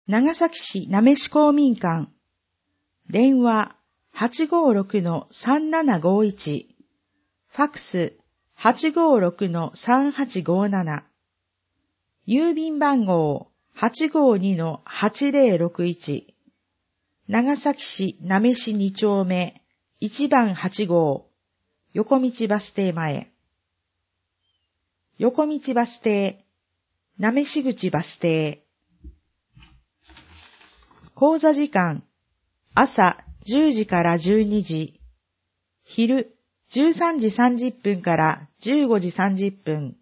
長崎市なめし公民館。電話 856-3751。ファクス 856-3857。郵便番号 852-8061。長崎市なめし2丁目1番8号。横道バス停前。横道バス停、なめし口バス停。講座時間、朝10時から12時、昼13時30分から15時30分。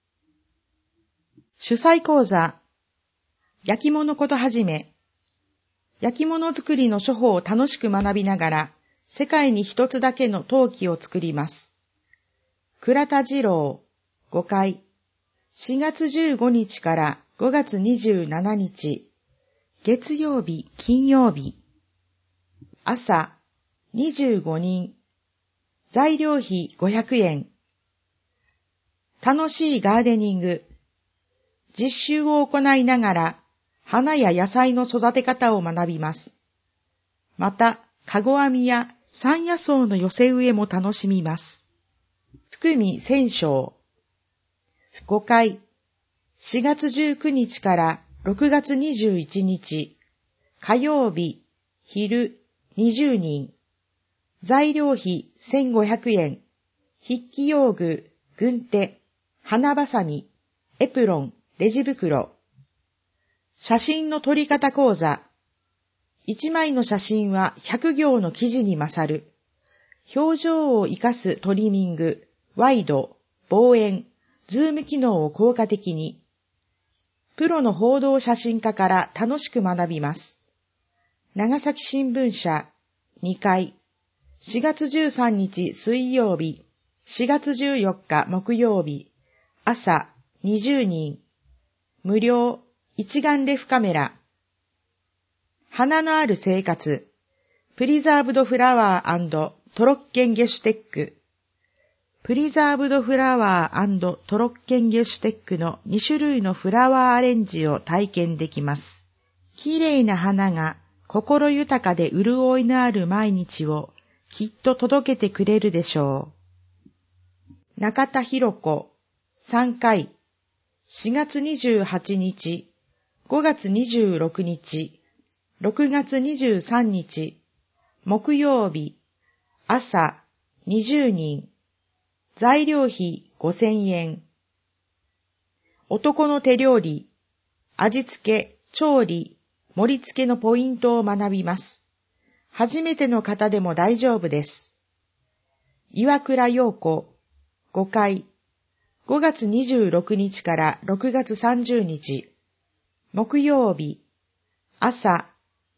主催講座、焼き物ことはじめ。焼き物作りの処方を楽しく学びながら、世界に一つだけの陶器を作ります。倉田二郎、5階。4月15日から5月27日。月曜日、金曜日。朝、25人。材料費500円。楽しいガーデニング。実習を行いながら、花や野菜の育て方を学びます。また、かご編みや山野草の寄せ植えも楽しみます。福見千章。5階。4月19日から6月21日。火曜日、昼20人。材料費1500円。筆記用具、軍手、花ばさみ、エプロン、レジ袋。写真の撮り方講座。1枚の写真は100行の記事に勝る。表情を生かすトリミング、ワイド、望遠、ズーム機能を効果的に。プロの報道写真家から楽しく学びます。長崎新聞社2階。4月13日水曜日、4月14日木曜日、朝20人。無料、一眼レフカメラ。花のある生活。プリザーブドフラワー&トロッケンゲシュテック。プリザーブドフラワー&トロッケンゲシュテックの2種類のフラワーアレンジを体験できます。綺麗な花が心豊かで潤いのある毎日をきっと届けてくれるでしょう。中田博子、3階。4月28日、5月26日、6月23日、木曜日、朝20人。材料費5000円。男の手料理、味付け、調理、盛り付けのポイントを学びます。初めての方でも大丈夫です。岩倉陽子、5階。5月26日から6月30日。木曜日、朝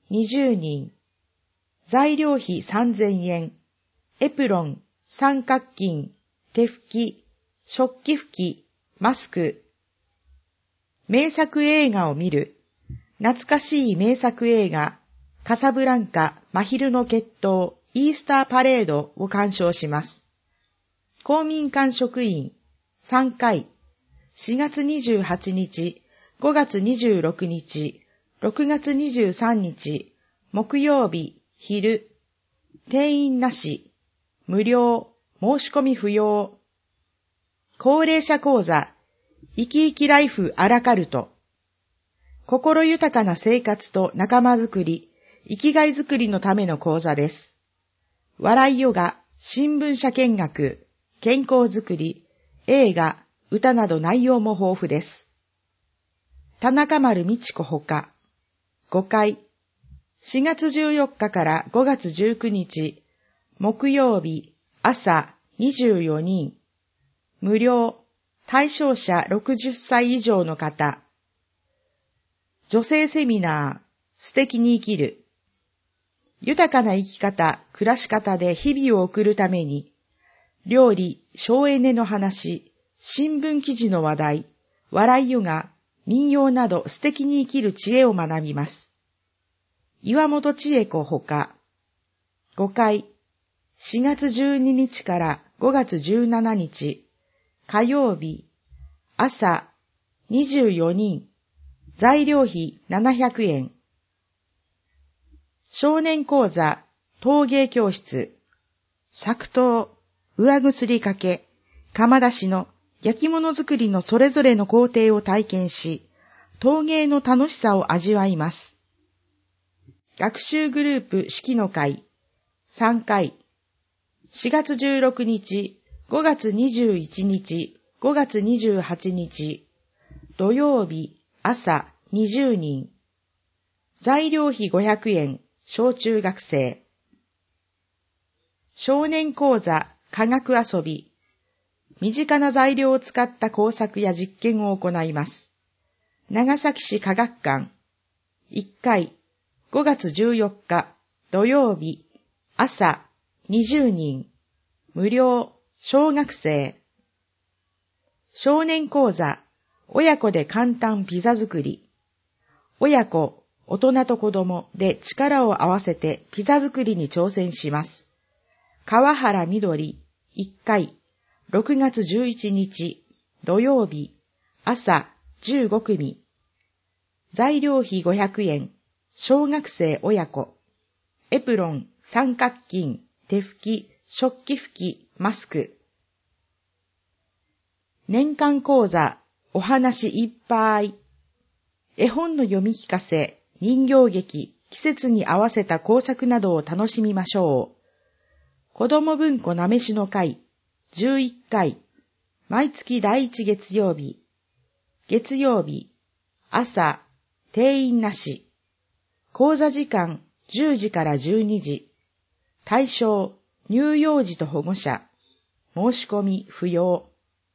20人。材料費3000円。エプロン、三角巾、手拭き、食器拭き、マスク。名作映画を見る。懐かしい名作映画、カサブランカ、真昼の決闘、イースターパレードを鑑賞します。公民館職員、3階。4月28日、5月26日、6月23日、木曜日、昼。定員なし。無料。申し込み不要。高齢者講座、生き生きライフアラカルト。心豊かな生活と仲間づくり、生きがいづくりのための講座です。笑いヨガ、新聞社見学、健康づくり、映画、歌など内容も豊富です。田中丸美智子ほか。5階。4月14日から5月19日、木曜日、朝24人。無料、対象者60歳以上の方。女性セミナー、素敵に生きる。豊かな生き方、暮らし方で日々を送るために、料理、省エネの話、新聞記事の話題、笑いヨガ、民謡など素敵に生きる知恵を学びます。岩本千恵子ほか。5階。4月12日から5月17日、火曜日、朝24人。材料費700円。 少年講座、陶芸教室、作陶、上薬かけ、窯出しの焼き物作りのそれぞれの工程を体験し、陶芸の楽しさを味わいます。学習グループ式の会、3回、4月16日、5月21日、5月28日、土曜日、朝20人、材料費500円、小中学生。少年講座、科学遊び。身近な材料を使った工作や実験を行います。長崎市科学館。1回、5月14日、土曜日、朝20人。無料、小学生。少年講座、親子で簡単ピザ作り。親子、大人と子供で力を合わせてピザ作りに挑戦します。川原みどり、1回、6月11日、土曜日、朝15組。材料費500円、小学生親子。エプロン、三角巾、手拭き、食器拭き、マスク。年間講座、お話いっぱい。絵本の読み聞かせ、人形劇、季節に合わせた工作などを楽しみましょう。子ども文庫なめしの会、11回、毎月第1月曜日。月曜日、朝、定員なし。講座時間、10時から12時。対象、乳幼児と保護者。申し込み不要。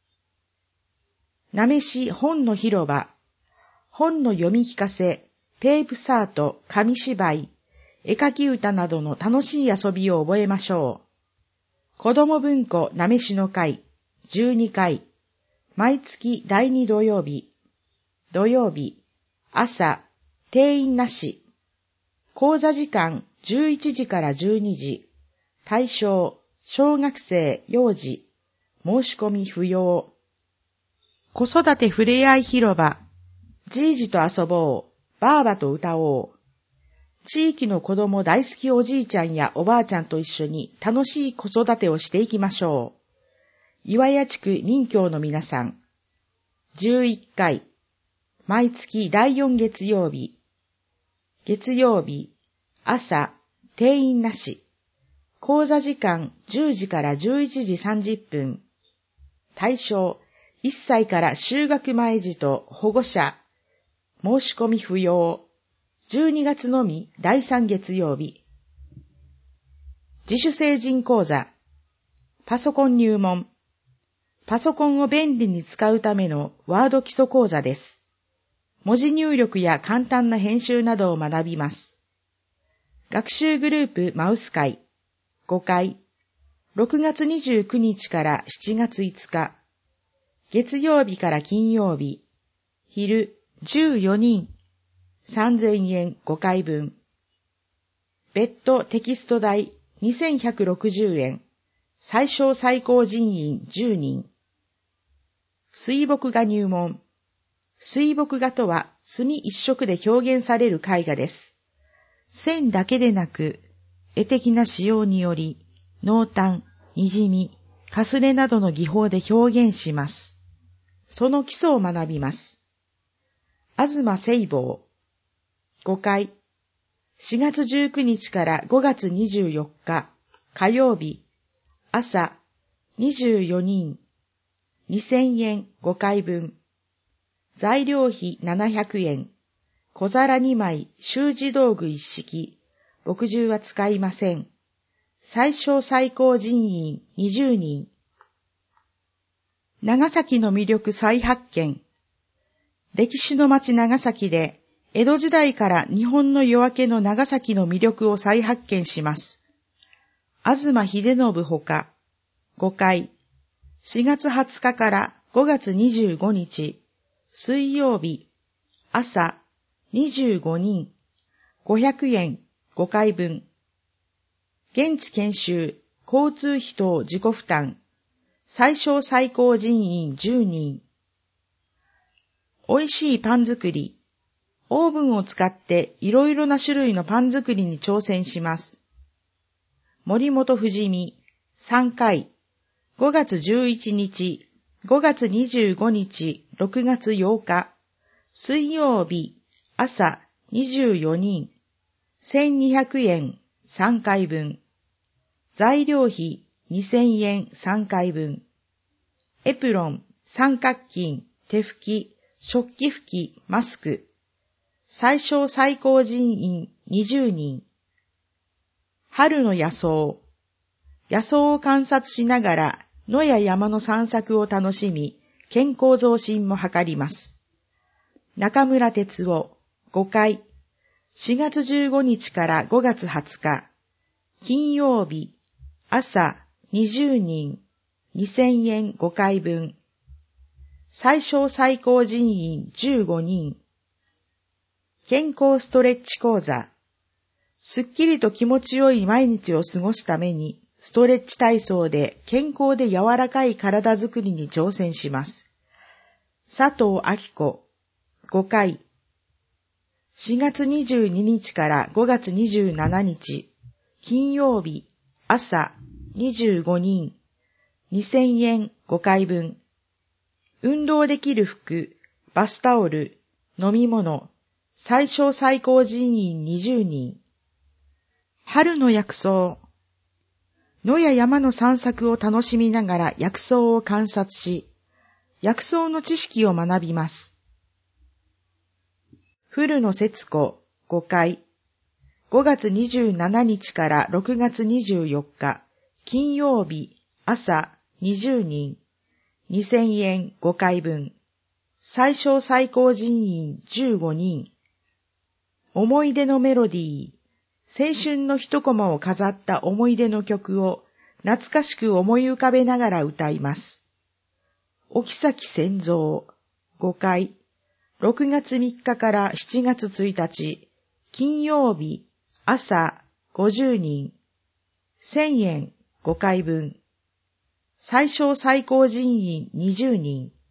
なめし本の広場。本の読み聞かせ、ペープサート、紙芝居、絵描き歌などの楽しい遊びを覚えましょう。子ども文庫なめしの会、12回、毎月第2土曜日。土曜日、朝、定員なし。講座時間、11時から12時。対象、小学生、幼児。申し込み不要。子育てふれあい広場。じいじと遊ぼう。ばあばと歌おう。地域の子供大好きおじいちゃんやおばあちゃんと一緒に楽しい子育てをしていきましょう。岩屋地区民協の皆さん。11回。毎月第4月曜日。月曜日、朝、定員なし。講座時間10時から11時30分。対象、1歳から就学前児と保護者。申し込み不要。12月のみ第3月曜日。自主成人講座。パソコン入門。パソコンを便利に使うためのワード基礎講座です。文字入力や簡単な編集などを学びます。学習グループマウス会。5回。6月29日から7月5日。月曜日から金曜日。昼14人。3000円5回分。別途テキスト代2160円。最小最高人員10人。水墨画入門。水墨画とは墨一色で表現される絵画です。線だけでなく、絵的な使用により、濃淡、にじみ、かすれなどの技法で表現します。その基礎を学びます。東聖望。5回。4月19日から5月24日、火曜日、朝、24人、2000円5回分。材料費700円。小皿2枚、習字道具一式。墨汁は使いません。最小最高人員20人。長崎の魅力再発見。歴史の町長崎で、江戸時代から日本の夜明けの長崎の魅力を再発見します。東秀信ほか、5回、4月20日から5月25日、水曜日、朝、25人、500円、5回分。現地研修、交通費等自己負担。最小最高人員10人。美味しいパン作り。 オーブンを使っていろいろな種類のパン作りに挑戦します。森本富美3回、5月11日、5月25日、6月8日、水曜日、朝24人、1200円3回分。材料費2000円3回分。エプロン、三角巾、手拭き、食器拭き、マスク。最小最高人員20人。春の野草。野草を観察しながら野や山の散策を楽しみ、健康増進も図ります。中村哲夫5回。4月15日から5月20日。金曜日。朝20人。2000円5回分。最小最高人員15人。健康ストレッチ講座。すっきりと気持ちよい毎日を過ごすために、ストレッチ体操で健康で柔らかい体づくりに挑戦します。佐藤明子5回。4月22日から5月27日。金曜日。朝25人。2000円5回分。運動できる服、バスタオル、飲み物、最小最高人員20人。春の薬草。野や山の散策を楽しみながら薬草を観察し、薬草の知識を学びます。古野節子5回。5月27日から6月24日。金曜日。朝20人。2000円5回分。最小最高人員15人。思い出のメロディー。青春の一コマを飾った思い出の曲を懐かしく思い浮かべながら歌います。沖崎千蔵5回。6月3日から7月1日。金曜日。朝50人。1000円5回分。最小最高人員20人。